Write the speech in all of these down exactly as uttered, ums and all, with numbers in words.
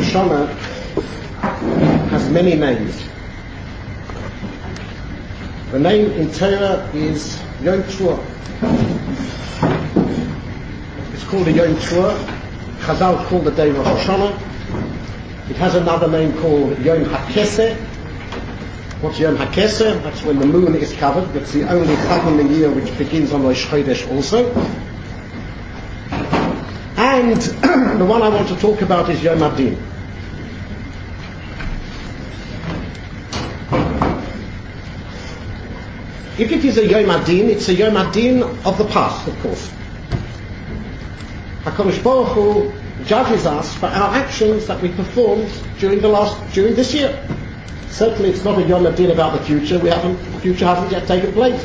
Hashanah has many names. The name in Torah is Yom Teruah. It's called a Yom Teruah. Chazal called the day Rosh Hashanah. It has another name called Yom HaKeseh. What's Yom HaKeseh? That's when the moon is covered. That's the only Chag in the year which begins on Rosh Chodesh also. And the one I want to talk about is Yom Hadin. If it is a Yom Hadin, it's a Yom Hadin of the past, of course. HaKadosh Baruch Hu judges us for our actions that we performed during the last, during this year. Certainly it's not a Yom Hadin about the future. We haven't, the future hasn't yet taken place.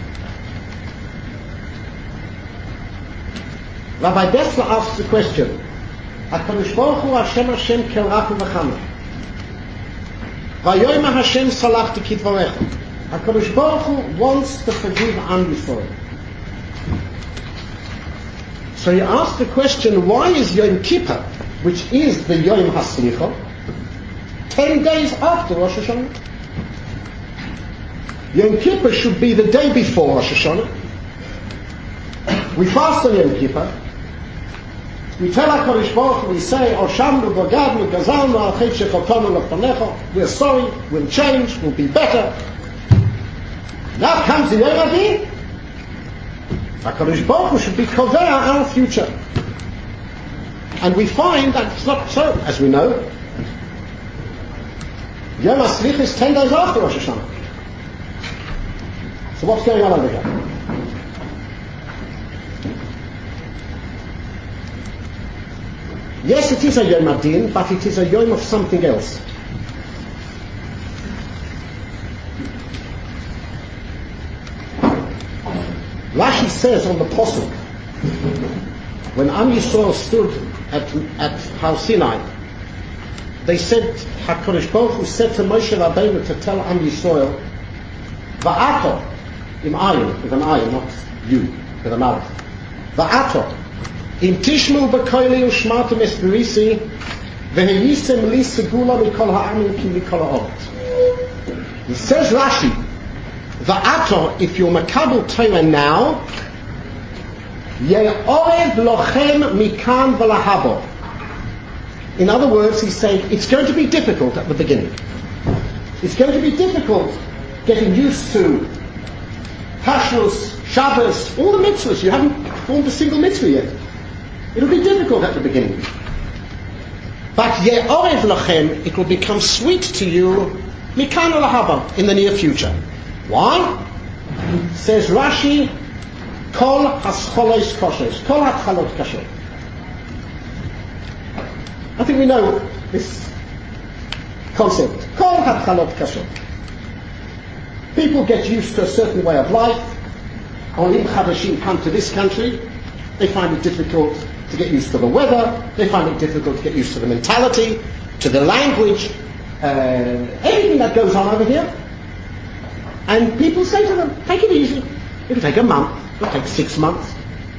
Rabbi Dessler asks the question, HaKadosh Baruch Hu Hashem Hashem kel rachu v'chama. Vayoyma Hashem salachti kidvarecha. HaKadosh Baruch Hu wants to forgive Am Yisrael. So he asked the question, why is Yom Kippur, which is the Yom HaSlicha, ten days after Rosh Hashanah? Yom Kippur should be the day before Rosh Hashanah. We fast on Yom Kippur. We tell HaKadosh Baruch Hu, we say, Oshamnu, Bogadnu, Gazalnu, Al Chet Shechotanu L'Fanecha. We're sorry, we'll change, we'll be better. Now comes the Yom Hadin. HaKadosh Baruch Hu should be kovea our future. And we find that it's not so, as we know. Yom HaSlicha is ten days after Rosh Hashanah. So what's going on over here? Yes, it is a Yom Hadin, but it is a Yom of something else. Rashi says on the Pasuk, when Am Yisrael stood at, at Har Sinai, they said, HaKadosh Baruch Hu said to Moshe Rabbeinu to tell Am Yisrael, Va'ato, im ayin, with an ayin, not you, with an aleph. Va'ato, im tishmu b'koili u'shmartem es berisi, v'heyisem li segula mikol ha'amin ki mikol ha'oret. He says Rashi, Va'ato, if you're makabel Torah now, ye'orev lochem mikan v'lahabo. In other words, he's saying it's going to be difficult at the beginning. It's going to be difficult getting used to Kashrus, Shabbos, all the mitzvahs. You haven't performed a single mitzvah yet. It'll be difficult at the beginning. But ye'orev lochem, it will become sweet to you, mikan v'lahabo, in the near future. Why? Says Rashi, Kol hascholos koshes, Kol hatchalot kashot. I think we know this concept. Kol hatchalot kashot. People get used to a certain way of life. Olim chadashim come to this country. They find it difficult to get used to the weather. They find it difficult to get used to the mentality, to the language, uh, everything that goes on over here. And people say to them, take it easy. It'll take a month. It'll take six months.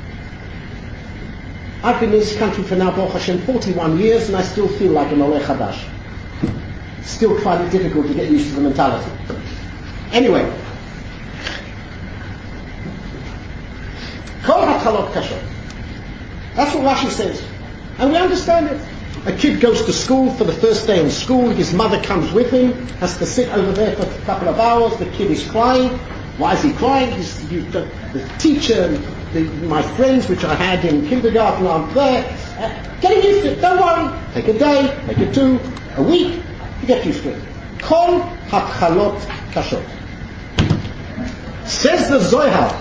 I've been in this country for now, Baruch Hashem, forty-one years, and I still feel like an Oleh Chadash. Still find it difficult to get used to the mentality. Anyway. Kol hatchalot kashot. That's what Rashi says. And we understand it. A kid goes to school for the first day in school, his mother comes with him, has to sit over there for a couple of hours, the kid is crying. Why is he crying? He's, you, the, the teacher, the, my friends which I had in kindergarten aren't there. Uh, getting used to it, don't worry. Take a day, take a two, a week, you get used to it. Kol hatchalot kashot. Says the Zohar,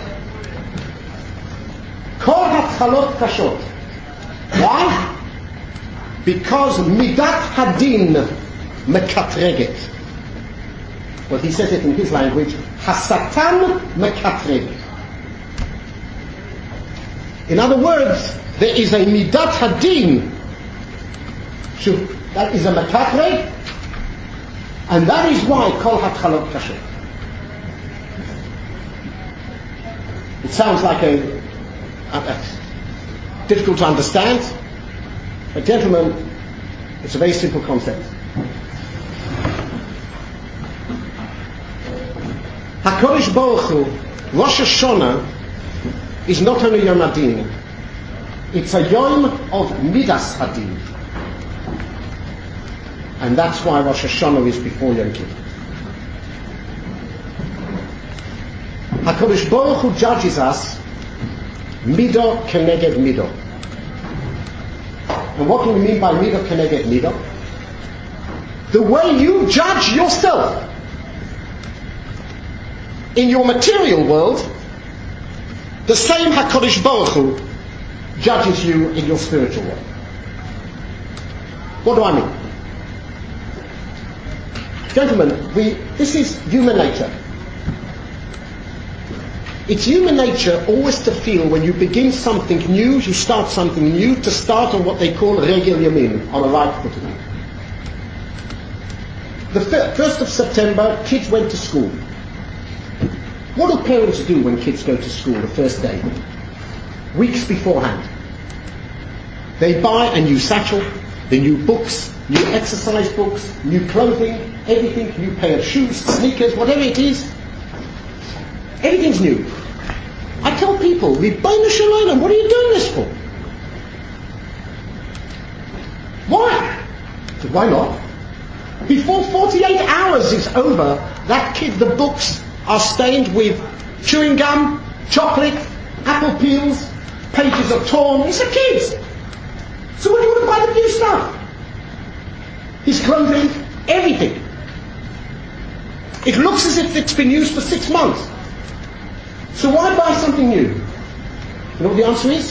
Kol hatchalot kashot. Why? Because midat hadin mekatreget. Well, he says it in his language, hasatan mekatreget. In other words, there is a midat hadin, that is a mekatreg, and that is why kol hatchalot kashot. It sounds like a, a, a difficult to understand. But gentlemen, It's a very simple concept. HaKadosh Baruch Hu, Rosh Hashanah, is not only Yom Hadin, it's a Yom of Midas Hadin. And that's why Rosh Hashanah is before Yom Kippur. HaKadosh Baruch Hu judges us Midah Keneged Midah. And what do we mean by Midah Keneged Midah? The way you judge yourself in your material world, the same HaKadosh Baruch Hu judges you in your spiritual world. What do I mean? Gentlemen, we, this is human nature. It's human nature always to feel when you begin something new, you start something new, to start on what they call Regel Yamin, on a right footing. The first of September, kids went to school. What do parents do when kids go to school the first day? Weeks beforehand. They buy a new satchel, the new books, new exercise books, new clothing, everything, new pair of shoes, sneakers, whatever it is. Everything's new. I tell people, Ribbono Shel Olam, what are you doing this for? Why? Why not? Before forty-eight hours is over, that kid, the books are stained with chewing gum, chocolate, apple peels, pages are torn. It's a kid. So what do you want to buy the new stuff? His clothing, everything. It looks as if it's been used for six months. So why buy something new? You know what the answer is?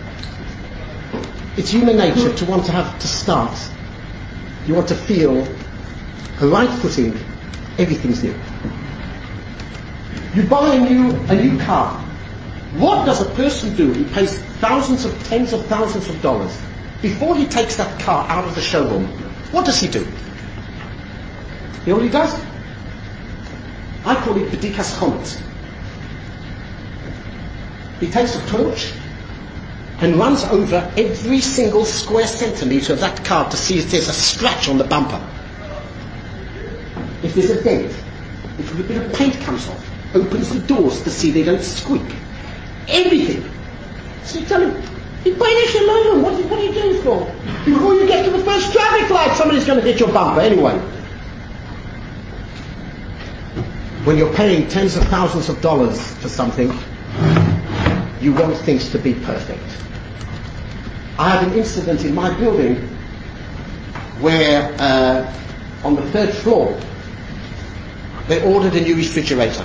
It's human nature to want to have to start. You want to feel a right footing, everything's new. You buy a new a new car. What does a person do? He pays thousands of, tens of thousands of dollars. Before he takes that car out of the showroom, what does he do? You know what he does? I call it Bedikas Chometz. He takes a torch and runs over every single square centimetre of that car to see if there's a scratch on the bumper. If there's a dent, if a bit of paint comes off, opens the doors to see they don't squeak. Everything. So you tell him, Ribbono Shel Olam, what, what are you doing for? Before you get to the first traffic light, somebody's going to hit your bumper anyway. When you're paying tens of thousands of dollars for something, you want things to be perfect. I had an incident in my building where uh, on the third floor they ordered a new refrigerator.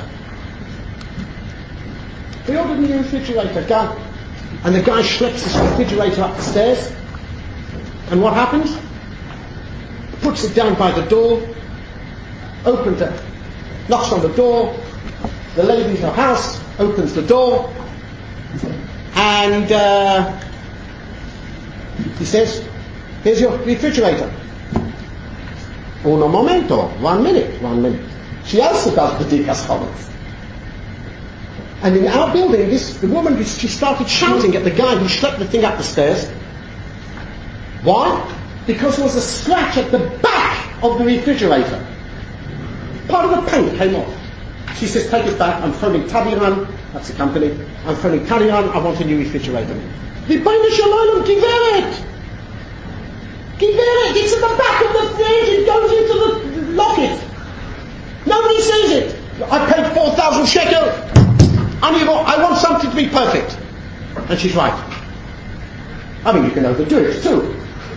They ordered a new refrigerator, guy, and the guy schleps his refrigerator up the stairs, and what happens? Puts it down by the door, opens it, knocks on the door, the lady in the house opens the door, and uh, he says, here's your refrigerator. Uno momento, one minute, one minute. She also does Bedikas Chometz. And in our building, this the woman, she started shouting at the guy who schlepped the thing up the stairs. Why? Because there was a scratch at the back of the refrigerator. Part of the paint came off. She says, take it back, I'm phoning Tadiran, that's the company, I'm phoning Tadiran, I want a new refrigerator. Ribbono Shel Olam, Giveret! Giveret, it's at the back of the fridge, it goes into the locket. Nobody sees it. I paid four thousand shekel, I want something to be perfect. And she's right. I mean, you can overdo it too.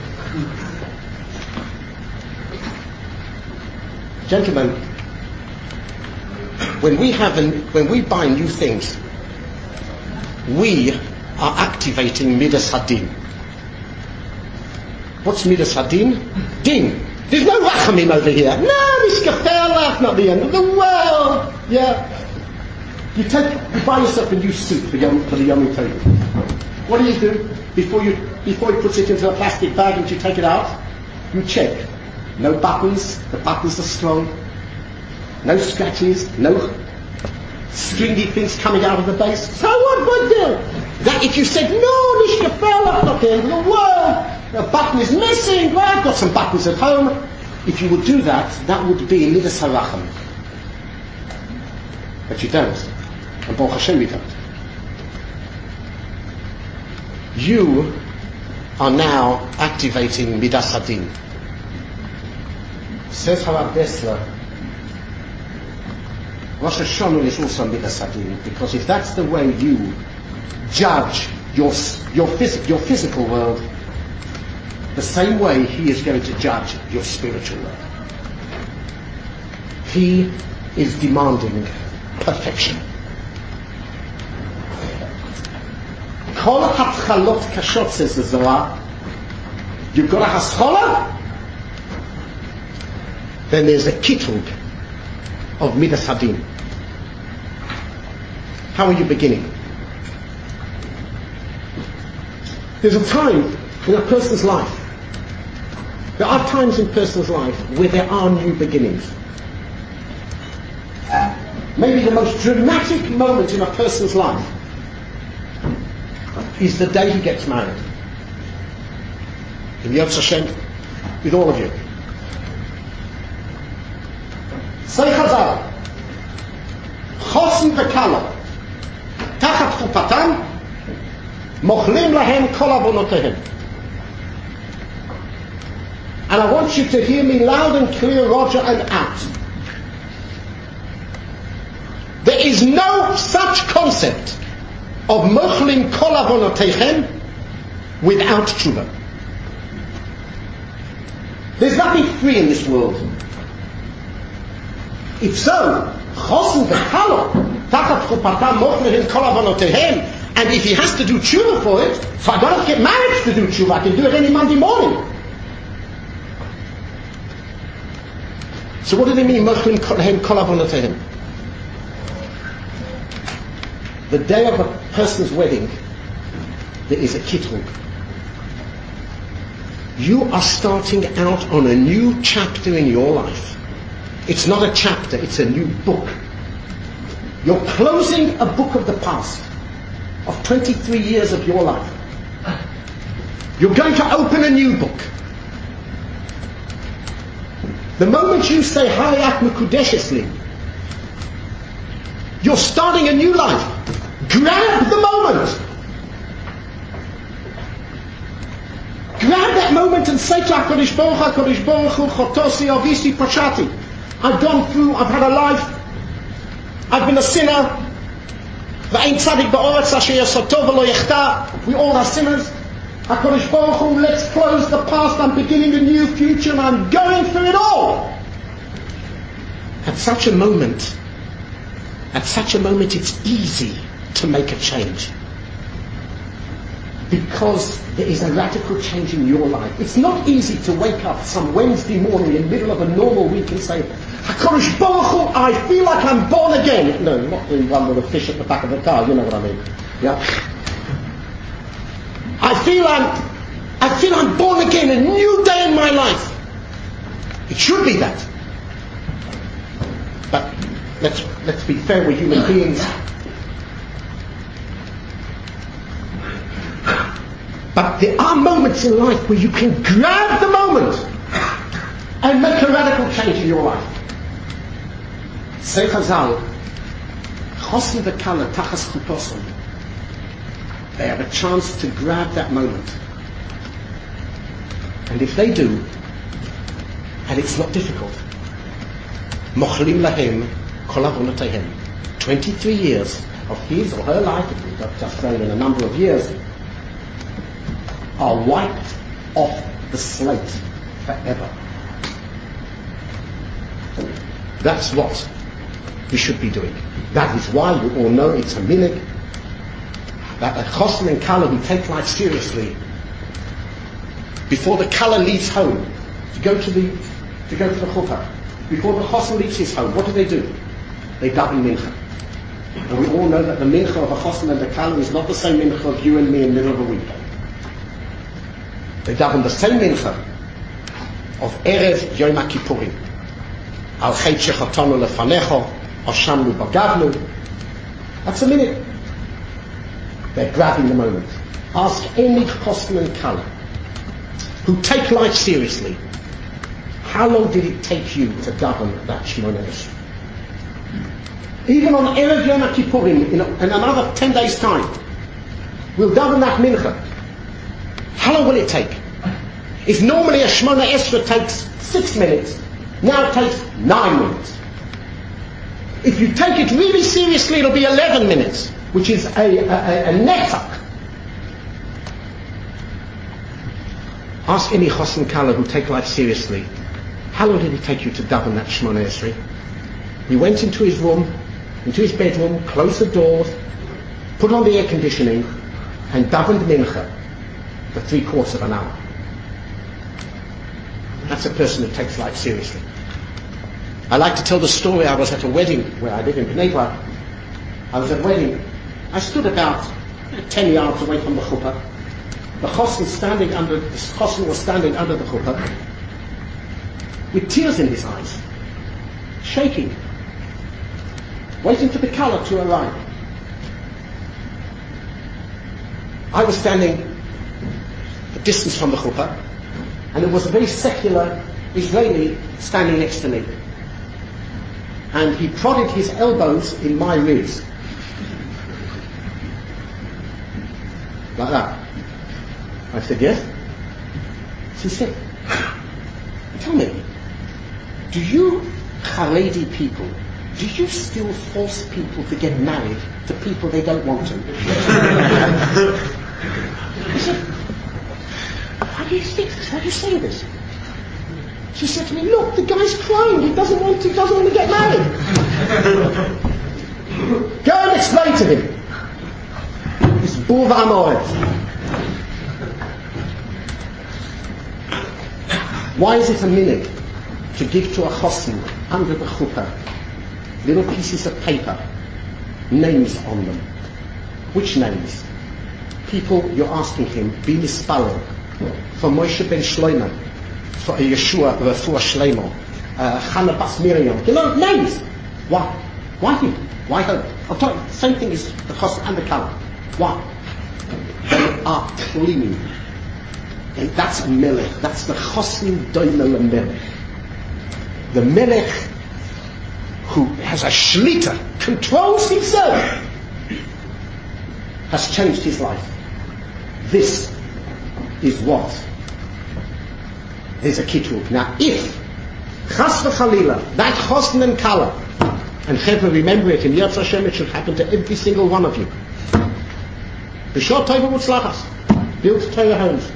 Gentlemen, when we have an, when we buy new things, we are activating Midas Hadin. What's Midas Hadin? Din. There's no Rachamim over here. No, this Gefelach, not the end of the world. Yeah. You take, you buy yourself a new suit for, Yom, for the Yom Tov. What do you do before you before he puts it into a plastic bag and you take it out? You check. No buttons. The buttons are strong. No scratches. No stringy things coming out of the base. So what would do? That if you said no, this Gefelach, not the end of the world. A button is missing. Well, I've got some buttons at home. If you would do that, that would be Midas Haracham. But you don't. And Baruch Hashem, you don't. You are now activating Midas Hadin. Says Harab Dessler, Rosh Hashanah is also Midas Hadin, because if that's the way you judge your your, phys- your physical world, the same way he is going to judge your spiritual world. He is demanding perfection. Kol hatchalot kashot, says the Zohar. You've got a haschala, then there's a kitrug of Midas Hadin. How are you beginning? There's a time in a person's life, there are times in a person's life where there are new beginnings. Maybe the most dramatic moment in a person's life is the day he gets married. In Yotz Hashem, with all of you. Say Chazal, Chosn v'Kala, Tachat Chupatam, Mochlim lahem kol avonotehem. And I want you to hear me loud and clear, Roger, and out. There is no such concept of Mochlim kol avonotechem without tshuva. There's nothing free in this world. If so, Chosn v'Kala, Tachat Chupatam, Mochlim kol avonotehem. And if he has to do tshuva for it, so I don't have to get married to do tshuva, I can do it any Monday morning. So what do they mean, Mochlim lahem kol avonotehem? The day of a person's wedding, there is a kitrug. You are starting out on a new chapter in your life. It's not a chapter, it's a new book. You're closing a book of the past, of twenty-three years of your life. You're going to open a new book. The moment you say Hayat Mekudeshesli, you're starting a new life. Grab the moment. Grab that moment and say to HaKadosh Baruch Hu, HaKadosh Baruch Hu, Chotosi, Avisi, Pashati. I've gone through, I've had a life, I've been a sinner. V'ein tzadik ba'oretz asher yasod tov v'lo yechta. We all are sinners. HaKadosh Baruch Hu, let's close the past. I'm beginning a new future and I'm going through it all. At such a moment, at such a moment, it's easy to make a change, because there is a radical change in your life. It's not easy to wake up some Wednesday morning in the middle of a normal week and say, HaKadosh Baruch Hu, I feel like I'm born again. No, not the one with a fish at the back of the car, you know what I mean. Yeah. I feel I'm, I feel I'm born again, a new day in my life. It should be that. But let's, let's be fair, we're human beings. But there are moments in life where you can grab the moment and make a radical change in your life. Say Chazal, Chosn v'Kala Tachas Chutoson. They have a chance to grab that moment. And if they do, and it's not difficult, Mochlim lahem kol avonotehem. twenty-three years of his or her life, just saying in a number of years, are wiped off the slate forever. That's what we should be doing. That is why you all know it's a minhag that a Chosn and Kala who take life seriously, before the Kala leaves home to go to the to go to the chuppah, before the Chosn leaves his home, what do they do? They daven mincha. And we all know that the mincha of a Chosn and a Kala is not the same mincha of you and me in the middle of a weekday. They daven the same mincha of Erev Yom HaKippurim. Al chet shechatanu lefanecho, Ashamnu bagavnu. That's a minute. They're grabbing the moment. Ask any Chosn and Kala who take life seriously, how long did it take you to daven that Shemona Esrei? Even on Erev Yom Kippurim, in, in another ten days' time, we'll daven that mincha. How long will it take? If normally a Shemona Esrei takes six minutes, now it takes nine minutes. If you take it really seriously, it'll be eleven minutes, which is a, a, a, a netzach. Ask any Chosn Kala who take life seriously, how long did it take you to daven that Shemona Esrei? He went into his room, into his bedroom, closed the doors, put on the air conditioning, and davened mincha for three quarters of an hour. That's a person who takes life seriously. I like to tell the story. I was at a wedding where I live in Bnei Brak. I was at a wedding. I stood about ten yards away from the chuppah. The chosn standing under the chosn was standing under the chuppah with tears in his eyes, shaking, waiting for the kala to arrive. I was standing a distance from the chuppah, and there was a very secular Israeli standing next to me. And he prodded his elbows in my ribs. Like that. I said, yes? She said, tell me, do you Haredi people, do you still force people to get married to people they don't want to? I said, why do you think this? Why do you say this? She said to me, look, the guy's crying. He doesn't want to, he doesn't want to get married. Go and explain to him. It's Buva Amoret. Why is it a minute to give to a chosn under the chuppah little pieces of paper, names on them? Which names? People you're asking him, be mispalel, for Moshe ben Shlomo, for Yeshua, Refuah Shleimo, Chana Bas Miriam. You know, names. Why? Why him? Why her? I'll tell you, same thing is the chosn and the kala. Why? They are clean. And that's Melech. That's the chosn doimel Melech. The Melech who has a shlita, controls himself, has changed his life. This is what there's a kitrug. Now, if chas v'chalila, that chosn and kala, and Chevra, remember it, in Yad Hashem, it should happen to every single one of you. B'shor tova u'tzlachas, build Torah homes.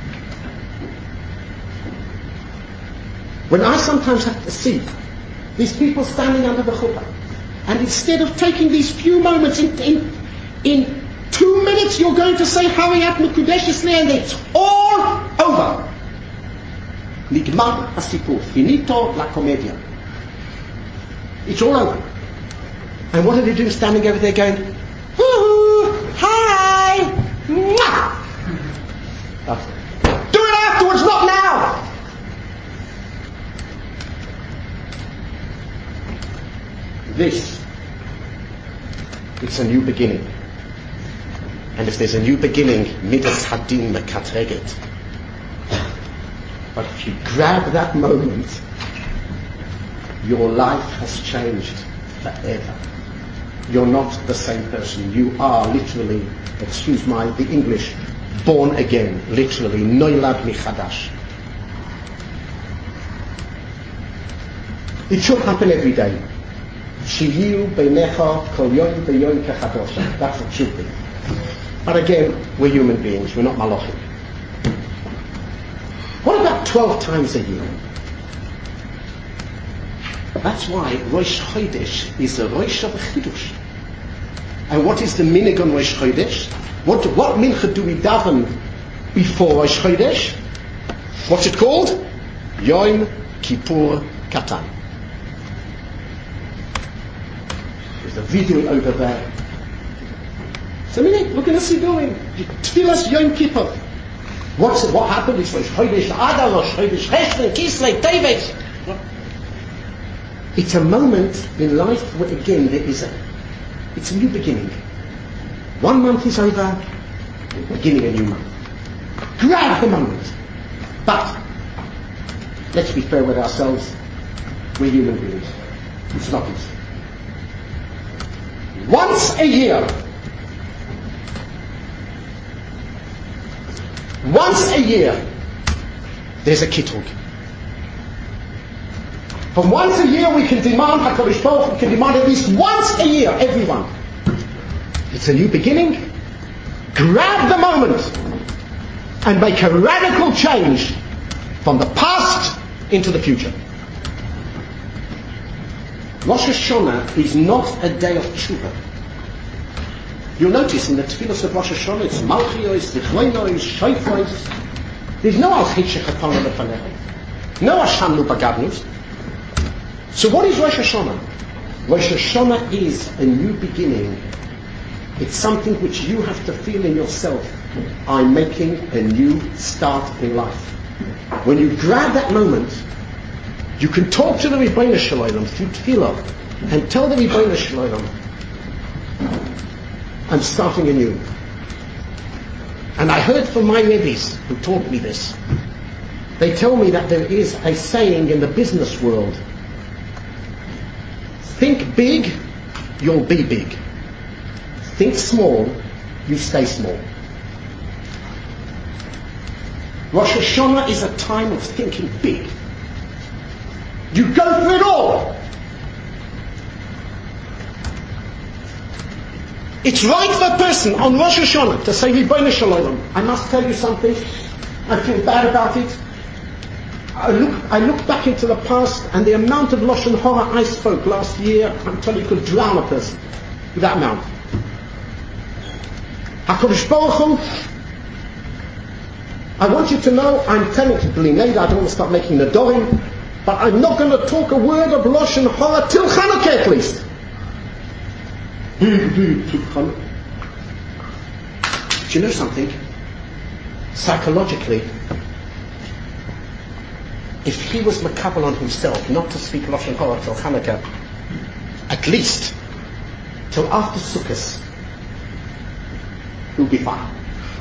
When I sometimes have to see these people standing under the chuppah, and instead of taking these few moments, in, in, in two minutes you're going to say Hariyat Mekudeshes Li, and it's all over. Nigmar hasipur, finito la comedia. It's all over. And what are they doing standing over there going, woohoo, hi, mwah. That's it. Do it afterwards, not now. This, it's a new beginning. And if there's a new beginning, midas hadin mekatreget. But if you grab that moment, your life has changed forever. You're not the same person. You are literally, excuse my, the English, born again. Literally, noilad michadash. It should happen every day. Shiyu beinecha kol yom b'yom kechadosh. That's what it should be. But again, we're human beings. We're not malachim. What about twelve times a year? That's why Rosh Chodesh is a Rosh of Chidush. And what is the minig on Rosh Chodesh? What, what mincha do we daven before Rosh Chodesh? What's it called? Yom Kippur Katan. There's a video over there. So minig, we're going to see doing Tfilas Yom Kippur. What's it, what happened? It's Rosh Chodesh Adar, Rosh Chodesh Cheshvan, Kislev, Teves. It's a moment in life where, again, there is a, it's a new beginning. One month is over, beginning a new month. Grab the moment. But let's be fair with ourselves. We're human beings. It's not easy. Once a year, once a year, there's a kittug. From once a year we can demand HaKadosh Baruch Hu, we can demand at least once a year, everyone. It's a new beginning. Grab the moment and make a radical change from the past into the future. Rosh Hashanah is not a day of tshuva. You'll notice in the tefillos of Rosh Hashanah, it's Malchios, Zichronos, Shofros. There's no Al Chitshech Hatana Lefanecha, no Hashamnu Bagadnus. So what is Rosh Hashanah? Rosh Hashanah is a new beginning. It's something which you have to feel in yourself. I'm making a new start in life. When you grab that moment, you can talk to the Ribbono Shel Olam through tefillah and tell the Ribbono Shel Olam, I'm starting anew. And I heard from my Rebbe's who taught me this. They tell me that there is a saying in the business world, think big, you'll be big. Think small, you stay small. Rosh Hashanah is a time of thinking big. You go for it all. It's right for a person on Rosh Hashanah to say, Ribbono Shel Olam, I must tell you something. I feel bad about it. I look, I look back into the past and the amount of Lashon Hara I spoke last year, I'm telling you, could drown a person with that amount. HaKadosh Baruch Hu, I want you to know, I'm telling you, Bli Neder, I don't want to start making Nedorim, but I'm not going to talk a word of Lashon Hara till Chanukah at least. Do you know something? Psychologically, if he was makabel on himself not to speak Lashon Hara till Chanukah, at least till after Sukkot, he'll be fine.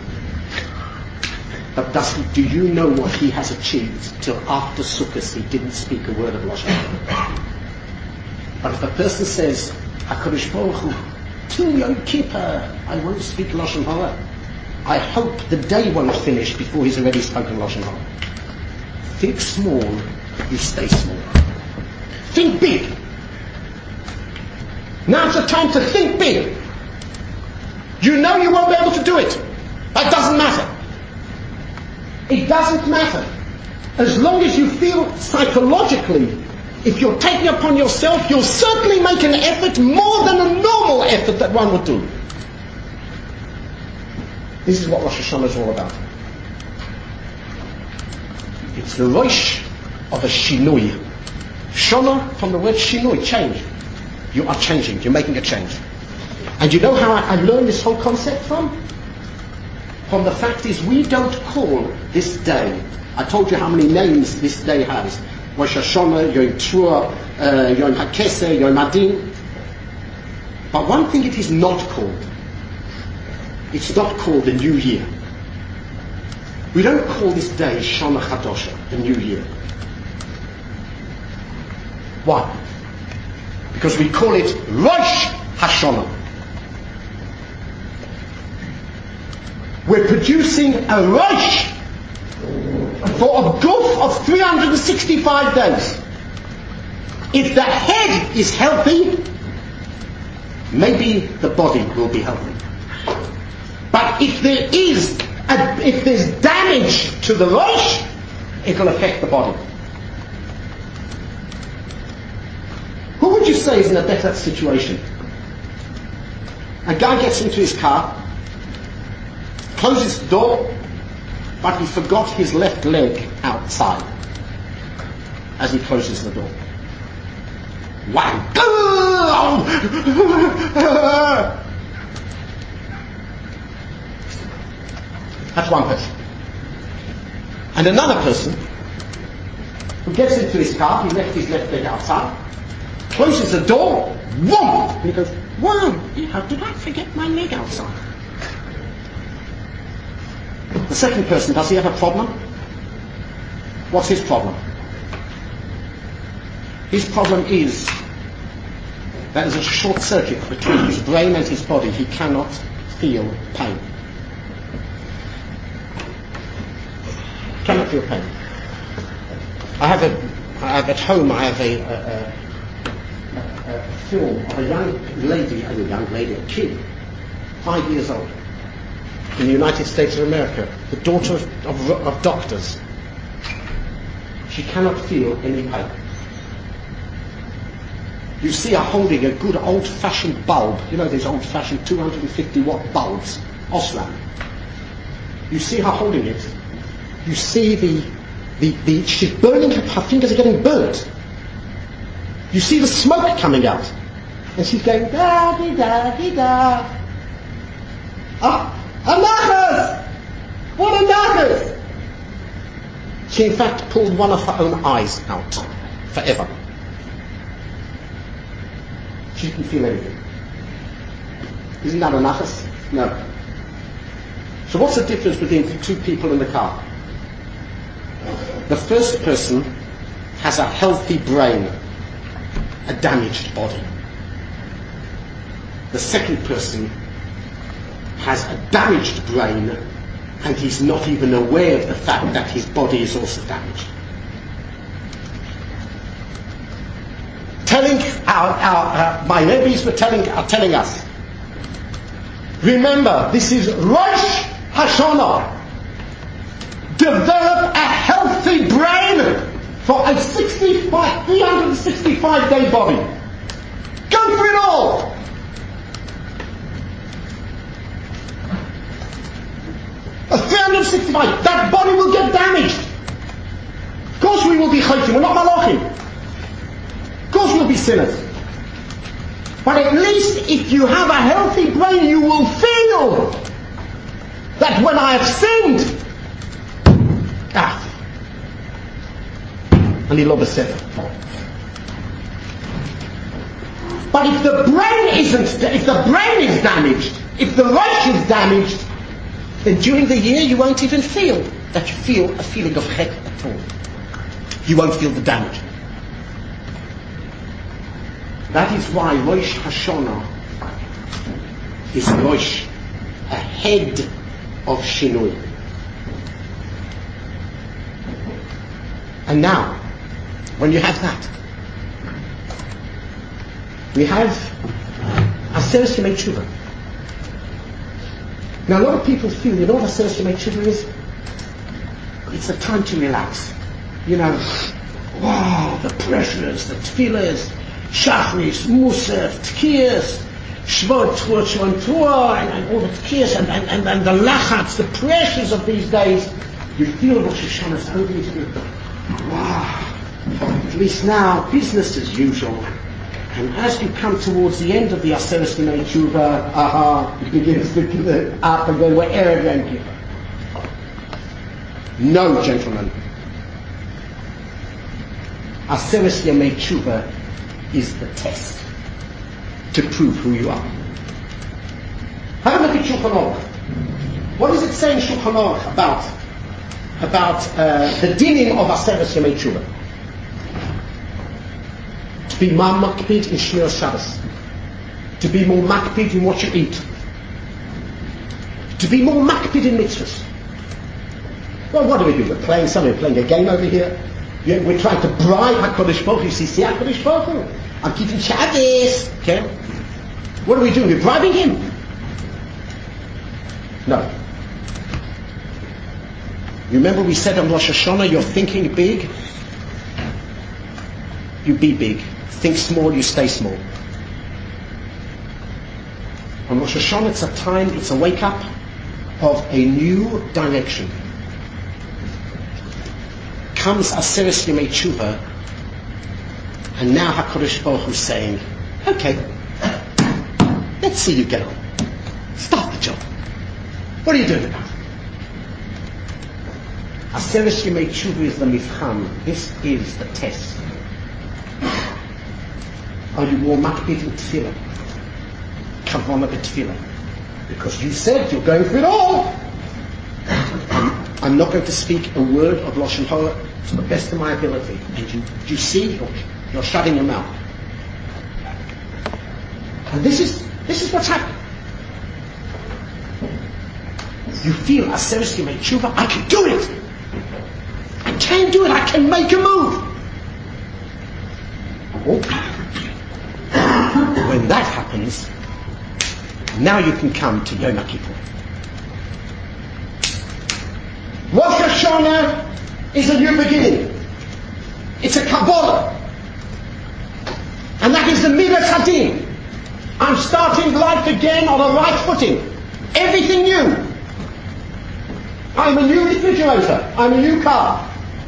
But does he, do you know what he has achieved till after Sukkot? He didn't speak a word of Lashon Hara. But if a person says, HaKadosh Baruch Hu, till Yom Kippur, I won't speak Lashon Hara, I hope the day won't finish before he's already spoken Lashon Hara. Think small, you stay small. Think big. Now's the time to think big. You know you won't be able to do it. That doesn't matter. It doesn't matter. As long as you feel psychologically, if you're taking upon yourself, you'll certainly make an effort more than a normal effort that one would do. This is what Rosh Hashanah is all about. It's the Rosh of a Shinui. Shana from the word Shinui, change. You are changing, you're making a change. And you know how I, I learned this whole concept from? From the fact is we don't call this day, I told you how many names this day has. Rosh Hashanah, Yom Teruah, uh, Yom HaKeser, Yom Adin. But one thing it is not called, it's not called the New Year. We don't call this day Shana Chadosha, the New Year. Why? Because we call it Rosh Hashanah. We're producing a Rosh for a guf of three hundred sixty-five days. If the head is healthy, maybe the body will be healthy. But if there is a, if there's damage to the Rosh, it will affect the body. Who would you say is in a better situation? A guy gets into his car, closes the door, but he forgot his left leg outside as he closes the door. Wow! That's one person. And another person who gets into his car, he left his left leg outside, closes the door, whoom! And he goes, wow, how did I forget my leg outside? The second person, does he have a problem? What's his problem? His problem is that there's a short circuit between his brain and his body. He cannot feel pain. Cannot feel pain. I have a, I have at home, I have a, a, a, a film of a young lady, a young lady, a kid, five years old, in the United States of America, the daughter of, of, of doctors. She cannot feel any pain. You see her holding a good old-fashioned bulb. You know these old-fashioned two hundred fifty watt bulbs, Osram. You see her holding it. You see the, the, the, she's burning, her fingers are getting burnt. You see the smoke coming out. And she's going, da, di, da, di, da. Ah, a nachas! What a nachas! She in fact pulled one of her own eyes out, forever. She didn't feel anything. Isn't that a nachas? No. So what's the difference between the two people in the car? The first person has a healthy brain, a damaged body. The second person has a damaged brain, and he's not even aware of the fact that his body is also damaged. Telling our, our uh, my rabbis were telling are telling us. Remember, this is Rosh Hashanah. Develop a healthy brain for a sixty-five, three hundred sixty-five day body. Go for it all. A three hundred sixty-five. That body will get damaged. Of course, we will be chaytim. We're not malachim. Of course we'll be sinners. But at least if you have a healthy brain, you will feel that when I have sinned, ah, and lo beseder. But if the brain isn't, if the brain is damaged, if the rosh is damaged, then during the year you won't even feel that you feel a feeling of chet at all. You won't feel the damage. That is why Rosh Hashanah is Rosh, a head of Shinui. And now, when you have that, we have Aseret Yemei Tshuva. Now a lot of people feel, you know what Aseret Yemei Tshuva is? It's a time to relax. You know, wow, the pressures, the tefillahs, Shachris, Musaf, Tkiyas, Shvot, Tvot, Shvon, Tvot, and, and all the Tkiyas, and, and, and, and the lachats, the pressures of these days. You feel Rosh Hashanah's over you. Wow, at least now, business as usual. And as you come towards the end of the Aseret Yemei Tshuva, aha, you begin to look up and go, we're Erev Yom Kippur. No, gentlemen. Aseret Yemei Tshuva is the test to prove who you are. Have a look at Shulchan Aruch. What does it say in Shulchan Aruch about about uh, the dinim of Aseret Yemei Tshuva? To be more makpid in Shmir Shabbos, to be more makpid in what you eat, to be more makpid in mitzvahs. Well, what do we do? We're playing something. We're playing a game over here. Yeah, we're trying to bribe HaKadosh Baruch Hu. You see, see HaKadosh Baruch Hu? I'm keeping Shabbos. Okay? What are we doing? We're bribing him? No. You remember we said on Rosh Hashanah, you're thinking big, you be big. Think small, you stay small. On Rosh Hashanah, it's a time, it's a wake-up of a new direction. Comes Aseret Yemei Tshuva, and now HaKadosh Baruch Hu is saying, okay, let's see you get on. Start the job. What are you doing about it? Aseret Yemei Tshuva is the mifcham. This is the test. Are you more makpid in tefillah? Kavana b'tefillah. Because you said you're going for it all. I'm not going to speak a word of Lashon Hara to the best of my ability. And you, you see, you're, you're shutting your mouth. And this is, this is what's happening. You feel, Aseres Yemei Tshuva, I can do it. I can do it. I can make a move. Oh. When that happens, now you can come to Yom Kippur. Rosh Hashanah is a new beginning. It's a Kabbalah. And that is the Midas Hadin. I'm starting life again on a right footing. Everything new. I'm a new refrigerator. I'm a new car.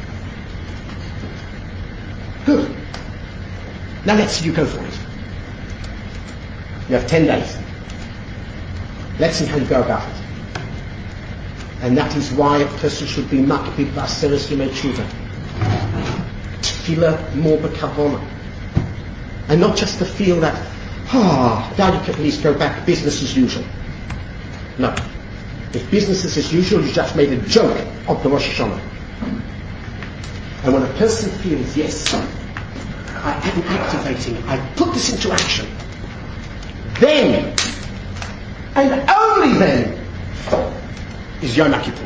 Good. Now let's see you go for it. You have ten days. Let's see how you go about it. And that is why a person should be makpid b'aseres yemei tshuva. Tefillah more b'kavona. And not just to feel that, ah, oh, now you can at least go back business as usual. No. If business is as usual, you just made a joke of the Rosh Hashanah. And when a person feels, yes, I am activating, I put this into action, then, and only then, is Yom Kippur.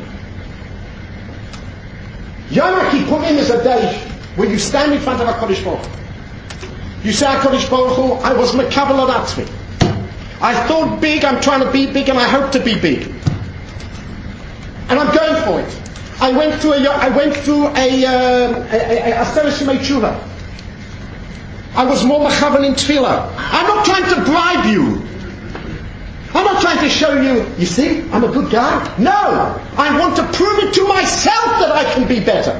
Yom Kippurim is a day when you stand in front of HaKadosh Baruch Hu. You say, HaKadosh Baruch Hu, I was mekabel al atzmi. I thought big, I'm trying to be big, and I hope to be big. And I'm going for it. I went through a, I went through a, uh, a, a, a Aseres Yemei Tshuva. I was more mechavan in tefillah. I'm not trying to bribe you. I'm not trying to show you, you see, I'm a good guy. No! I want to prove it to myself that I can be better.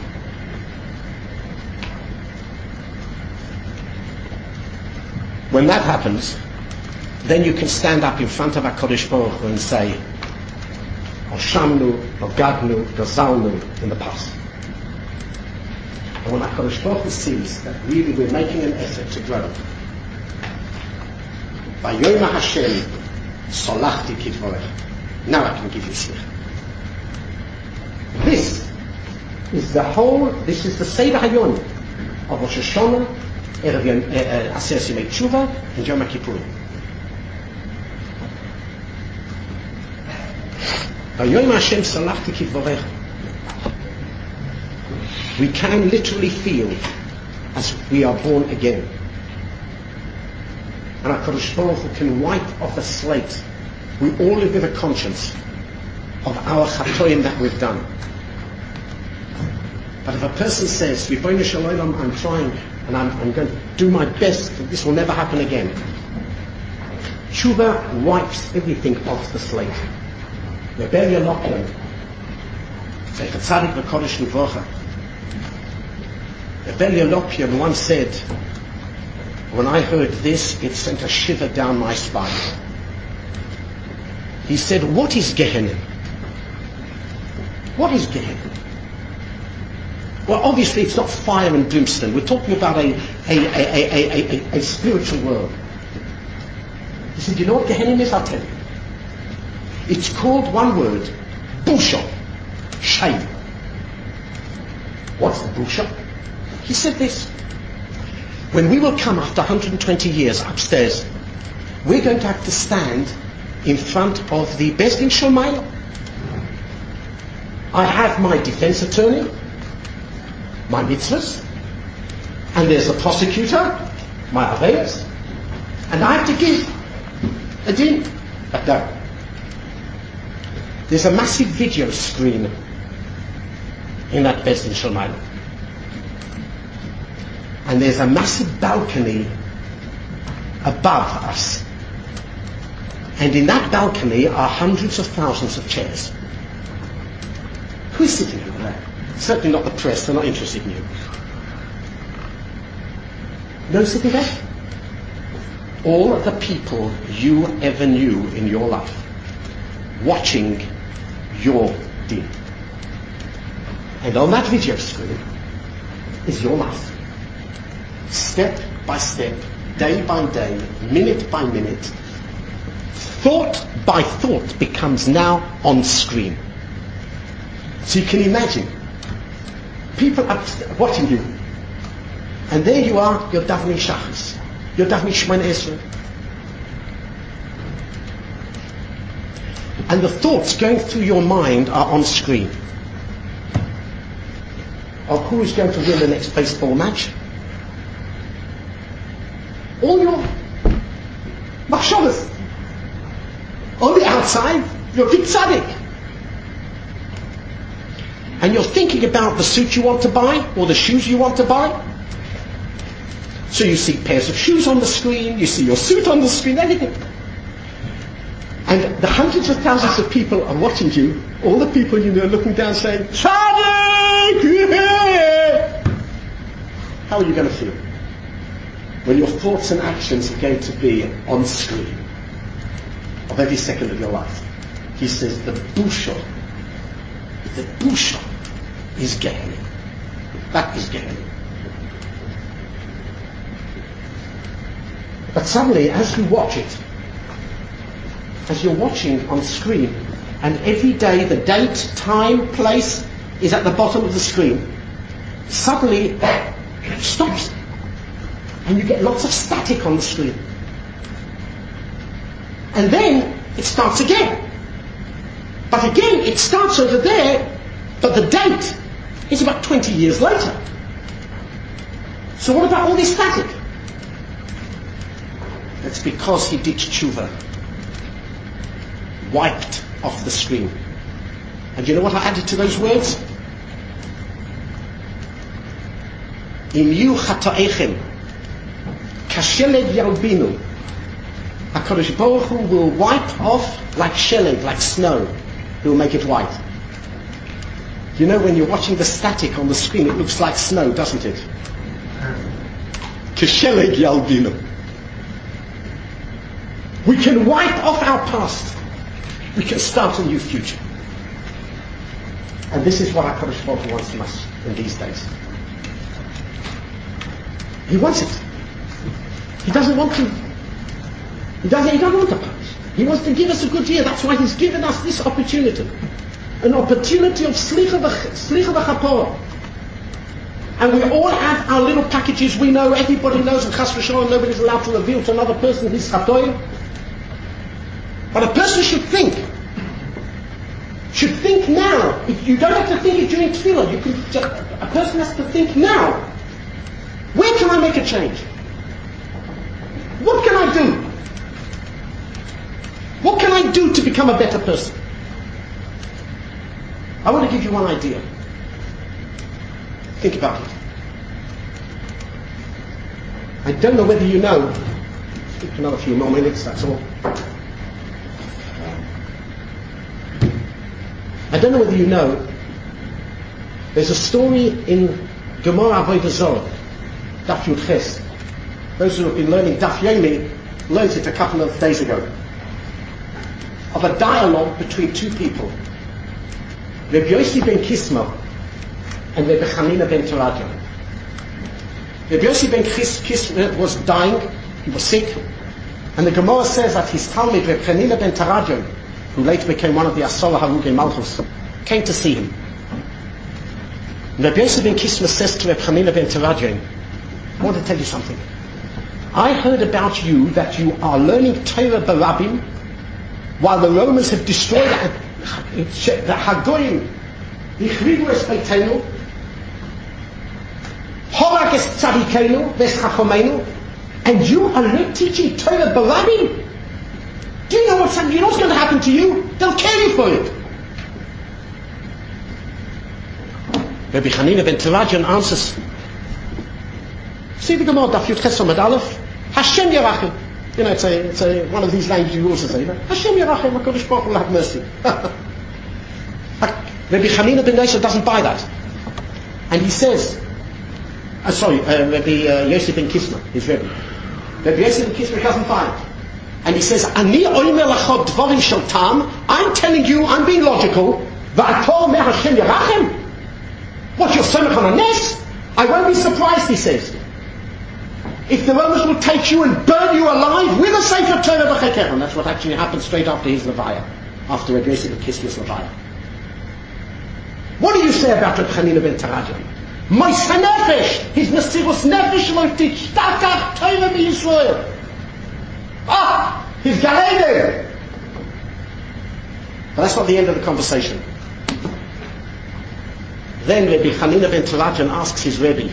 When that happens, then you can stand up in front of HaKadosh Baruch Hu and say, Oshamnu, Ogadnu, Gazalnu, in the past. And when HaKadosh Baruch Hu sees that really we're making an effort to grow, Vayom Hashem, Solachti Kitvorech. Now I can give you slicha. This is the whole, this is the Seder Hayom of Rosh Hashanah, Erev Yom, Aseres Yemei Tshuva, and Yom Kippur. Vayom Hashem Solachti Kitvorech. We can literally feel as we are born again. And HaKadosh Baruch Hu can wipe off a slate. We all live with a conscience of our chatoim that we've done. But if a person says, Ribono Shel Olam, I'm trying, and I'm, I'm going to do my best, that this will never happen again. Tshuva wipes everything off the slate. Rebellion Lockland, Zecher Tzadik V'Kodesh Livrocha. Rebellion Lockland once said, when I heard this, it sent a shiver down my spine. He said, what is Gehenna? What is Gehenna? Well, obviously it's not fire and brimstone. We're talking about a, a, a, a, a, a, a spiritual world. He said, you know what Gehenna is? I'll tell you. It's called one word, busha, shame. What's the busha? He said this. When we will come after one hundred twenty years upstairs, we're going to have to stand in front of the Beis Din Shel Maalah. I have my defense attorney, my mitzvahs, and there's a prosecutor, my avayas, and I have to give a din. But no. There's a massive video screen in that Beis Din Shel Maalah. And there's a massive balcony above us. And in that balcony are hundreds of thousands of chairs. Who is sitting over there? Certainly not the press, they're not interested in you. No sitting there? All of the people you ever knew in your life, watching your din. And on that video screen is your life. Step by step, day by day, minute by minute, thought by thought becomes now on screen. So you can imagine people up watching you, and there you are, you're davening Shachris, you're davening Shemona Esrei, and the thoughts going through your mind are on screen of who is going to win the next baseball match. All your machshavas on the outside, you're big tzaddik. And you're thinking about the suit you want to buy or the shoes you want to buy. So you see pairs of shoes on the screen, you see your suit on the screen, everything. And the hundreds of thousands of people are watching you, all the people you know are looking down saying, Tzaddik! How are you going to feel when your thoughts and actions are going to be on screen of every second of your life? He says, the busha, the busha is Gehenna. That is Gehenna. But suddenly, as you watch it, as you're watching on screen, and every day the date, time, place is at the bottom of the screen, suddenly it stops. And you get lots of static on the screen. And then it starts again. But again, it starts over there, but the date is about twenty years later. So what about all this static? It's because he did tshuva. Wiped off the screen. And you know what I added to those words? Im yu chata'echem kasheleg yalbinu. HaKadosh Baruch Hu will wipe off like sheleg, like snow. He will make it white. You know, when you're watching the static on the screen, it looks like snow, doesn't it? Kasheleg yalbinu. We can wipe off our past. We can start a new future. And this is what HaKadosh Baruch Hu wants from us in these days. He wants it. He doesn't want to. He doesn't, he doesn't want to punish. He wants to give us a good year. That's why he's given us this opportunity. An opportunity of slicha v'chapora. And we all have our little packages. We know, everybody knows, and chas v'shalom, nobody's allowed to reveal to another person his chatoim. But a person should think. Should think now. You don't have to think it during tefillah. You can just, a person has to think now. Where can I make a change? What can I do? What can I do to become a better person? I want to give you one idea. Think about it. I don't know whether you know. Speak for another few more minutes, that's all. I don't know whether you know, there's a story in Gemara Avodah Zarah, Daf Yud Ches. Those who have been learning Daf Yomi learned it a couple of days ago, of a dialogue between two people, Rabbi Yossi ben Kisma and Rabbi Chanina ben Teradyon. Rabbi Yossi ben Kisma was dying, he was sick, and the Gemara says that his Talmid, Rabbi Chanina ben Teradyon, who later became one of the Asola Harugei Malchus, came to see him. And Rabbi Yossi ben Kisma says to Rabbi Chanina ben Teradyon, I want to tell you something. I heard about you that you are learning Torah Barabim while the Romans have destroyed the Hagoyim, Ichribu es Beitenu, Horak es Tzadikenu, Ves Chachomenu, and you are not teaching Torah Barabim? Do you know what's happening? You know what's going to happen to you? They'll kill you for it. Rabbi Chanina ben Teradyon answers, see the Gemara, Daf Yud Ches Amud Aleph, Hashem Yerachim. You know, it's a, it's a, one of these languages you also say, you know, Hashem Yerachim, HaKadosh Baruch Hu will have mercy. Rabbi Chanina ben Yosef doesn't buy that. And he says, uh, sorry, uh, Rabbi uh, Yosef ben Kisma, his Rebbe. Rabbi Yosef ben Kisma doesn't buy it. And he says, Ani oimer lachod dvarim shel tam, I'm telling you, I'm being logical, va'atol me Hashem Yerachim? What, you're somech on a nes? I won't be surprised, he says, if the Romans will take you and burn you alive with a Sefer Torah v'cheker. And that's what actually happened straight after his Levaya, after Rabbi Yosef ben Kisma's Levaya. What do you say about Reb Chanina ben Teradyon? Mois HaNefesh, his Mesirus Nefesh loiftit shtakach Torah miYisrael. Ah, his Galeden. But that's not the end of the conversation. Then Rabbi Chanina ben Teradyon asks his Rebbe,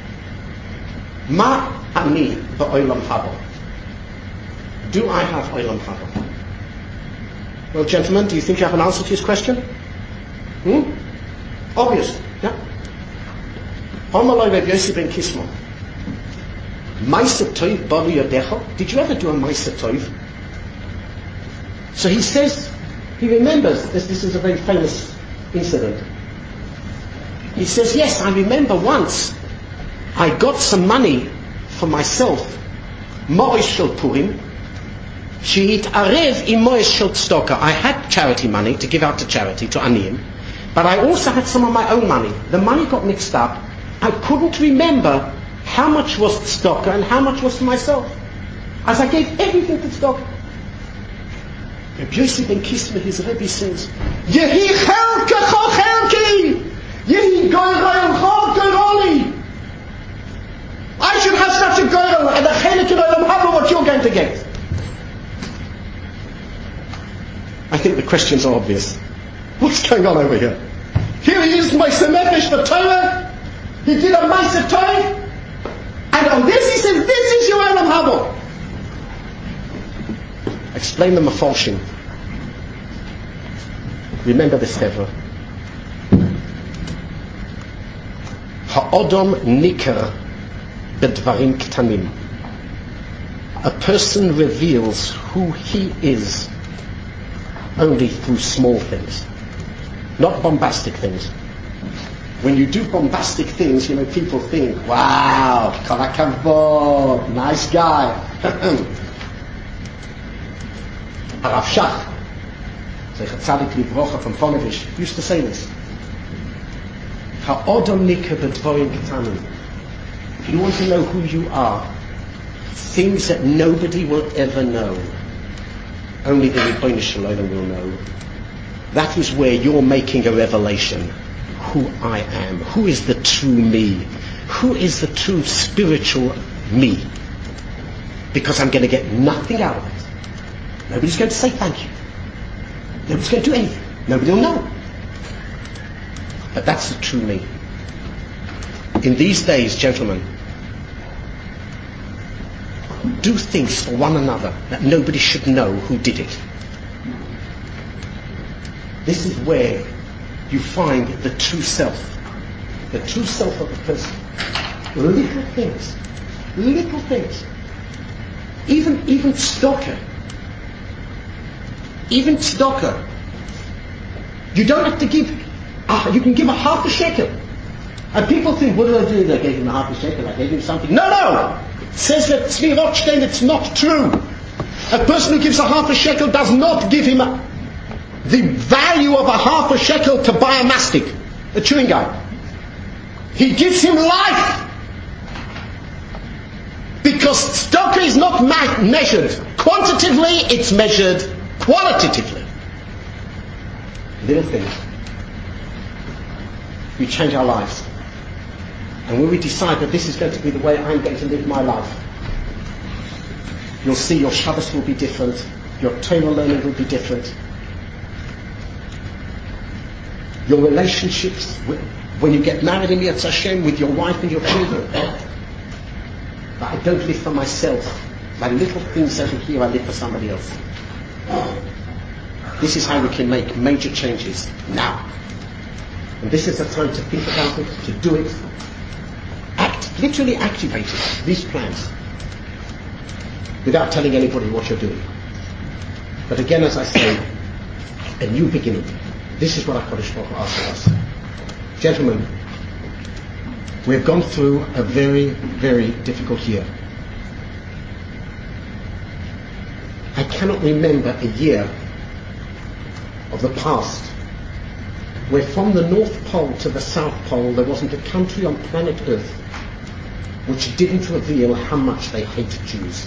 Ma ani ba'olam haba? Do I have olam haba? Well, gentlemen, do you think you have an answer to his question? Hmm? Obvious, yeah? Homaloi Reb Yossi ben Kisma. Ma'aseh tov baru yadecha. Did you ever do a ma'aseh tov? So he says, he remembers, this, this is a very famous incident. He says, yes, I remember once I got some money for myself, Mo'is shel Purim, she'it arev im Mo'is shel tzedakah. I had charity money to give out to charity, to aniyim, but I also had some of my own money. The money got mixed up. I couldn't remember how much was tzedakah and how much was for myself, as I gave everything to tzedakah. Reb Yossi ben Kisma, his Rebbe, says, Yehi chelkecha chelki, Yehi goyrei goyroli. I should have such a goyrel and a chelik in olam haba what you're going to get. I think the questions are obvious. What's going on over here? Here he is, Mois HaNefesh for Torah. He did a ma'aseh tov, and on this he says, this is your olam haba. Explain the mafalshim. Remember this, Chevra. Ha'odom nikar bedvarim ktanim. A person reveals who he is only through small things, not bombastic things. When you do bombastic things, you know, people think, wow, kol hakavod, nice guy. Harav Shach, Zecher Tzadik Livrocha from Ponevezh, used to say this. Ha'odom nikar bedvarim ktanim. If you want to know who you are, things that nobody will ever know, only the Ribbono Shel Olam will know. That is where you're making a revelation. Who I am. Who is the true me? Who is the true spiritual me? Because I'm going to get nothing out of it. Nobody's going to say thank you. Nobody's going to do anything. Nobody will know. But that's the true me. In these days, gentlemen, do things for one another that nobody should know who did it. This is where you find the true self. The true self of the person. Little things. Little things. Even, even tzedakah. Even tzedakah. You don't have to give, uh, you can give a half a shekel. And people think, what did I do? I gave him a half a shekel, I gave him something. No, no! Says that Tzvi Rothstein, it's not true. A person who gives a half a shekel does not give him a, the value of a half a shekel to buy a mastic, a chewing gum. He gives him life. Because tzedakah is not ma- measured quantitatively, it's measured qualitatively. Little things. We change our lives. And when we decide that this is going to be the way I'm going to live my life, you'll see your Shabbos will be different, your Torah learning will be different, your relationships, when you get married in Yetz Hashem with your wife and your children. But I don't live for myself. My little things over here, I live for somebody else. This is how we can make major changes now. And this is the time to think about it, to do it. Act, literally activate it, these plans, without telling anybody what you're doing. But again, as I say, a new beginning. This is what HaKadosh Baruch Hu asks of us. Gentlemen, we've gone through a very, very difficult year. I cannot remember a year of the past where from the North Pole to the South Pole there wasn't a country on planet Earth which didn't reveal how much they hate Jews,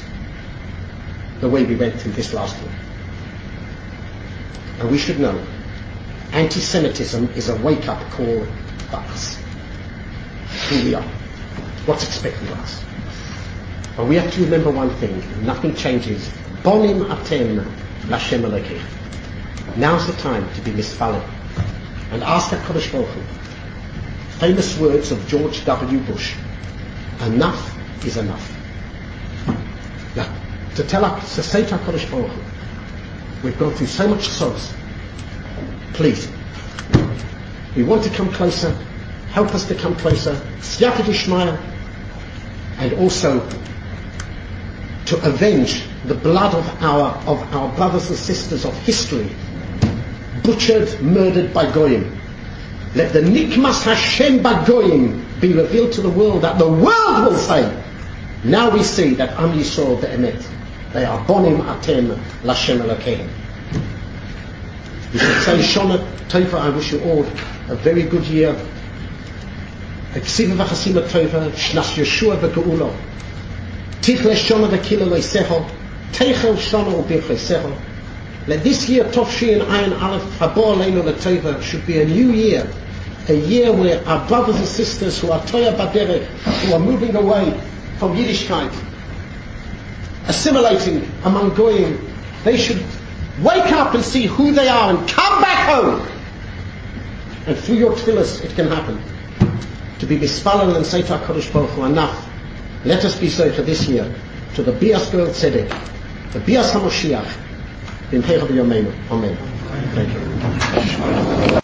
the way we went through this last year. And we should know Anti-Semitism is a wake-up call for us. Who we are. What's expected of us. But we have to remember one thing. Nothing changes. Bonim atem Lashem Elokeichem. Now's the time to be misfallen and ask HaKadosh Baruch Hu. Famous words of George W. Bush. Enough is enough. Now, to tell us, to say to HaKadosh Baruch Hu, we've gone through so much sorrows. Please, we want to come closer. Help us to come closer. Siyata D'Ishmaya, and also to avenge the blood of our of our brothers and sisters of history, butchered, murdered by Goyim. Let the Nikmas Hashem Bagoyim be revealed to the world, that the world will say, now we see that Am Yisrael be'emet, they are Bonim Atem Lashem Elokeichem. We should say Shana Tova. I wish you all a very good year. Ksiva v'chasima Tova, Shnas Yeshua v'Geula. Tichle Shana v'Kila Leiseho, Teichel Shana u'Bircheseho. Let this year, Tovshin Ayin Aleph Habo Aleinu L'Tova, should be a new year, a year where our brothers and sisters who are Toya Baderech, who are moving away from Yiddishkeit, assimilating among Goyim, they should wake up and see who they are and come back home. And through your tefillas it can happen. To be misfallen and say to HaKadosh Baruch Hu, enough. Let us be so for this year. To the Bias Goel Tzedek, the Bias HaMoshiach, in Amen. Amen. Thank you.